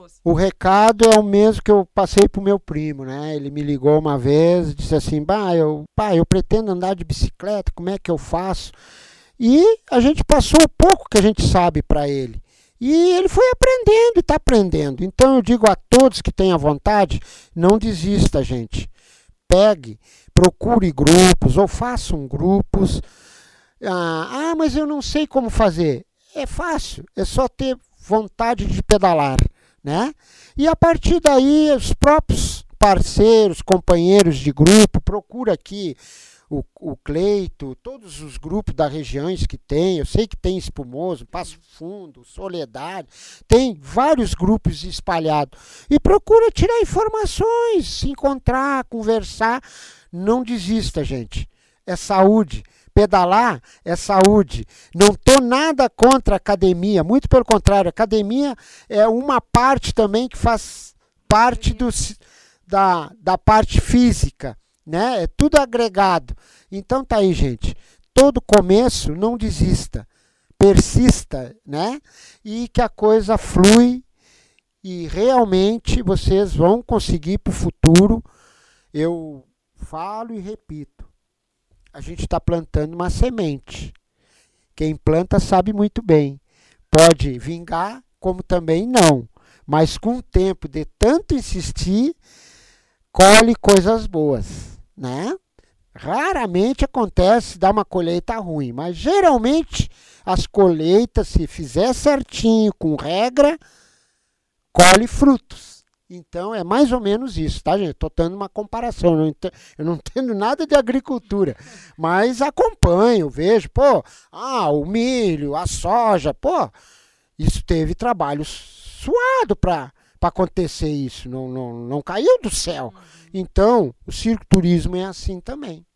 trouxe? O recado é o mesmo que eu passei pro meu primo, né? Ele me ligou uma vez, disse assim, pai, eu pretendo andar de bicicleta, como é que eu faço? E a gente passou o pouco que a gente sabe para ele. E ele foi aprendendo e está aprendendo. Então eu digo a todos que tenham vontade, não desista, gente. Pegue, procure grupos ou façam grupos. Mas eu não sei como fazer. É fácil, é só ter vontade de pedalar, né? E a partir daí, os próprios parceiros, companheiros de grupo, procura aqui o Cleito, todos os grupos das regiões que tem, eu sei que tem Espumoso, Passo Fundo, Soledade, tem vários grupos espalhados. E procura tirar informações, se encontrar, conversar. Não desista, gente. É saúde. Pedalar é saúde. Não estou nada contra a academia, muito pelo contrário, a academia é uma parte também que faz parte da parte física, né? É tudo agregado. Então tá aí, gente. Todo começo, não desista. Persista, né? E que a coisa flui e realmente vocês vão conseguir para o futuro. Eu falo e repito. A gente está plantando uma semente. Quem planta sabe muito bem. Pode vingar, como também não. Mas com o tempo de tanto insistir, colhe coisas boas, né? Raramente acontece dar uma colheita ruim, mas geralmente as colheitas, se fizer certinho, com regra, colhe frutos. Então é mais ou menos isso, tá, gente? Estou dando uma comparação, eu não entendo nada de agricultura, mas acompanho, vejo, o milho, a soja, isso teve trabalho suado para acontecer isso, não caiu do céu. Então, o circo turismo é assim também.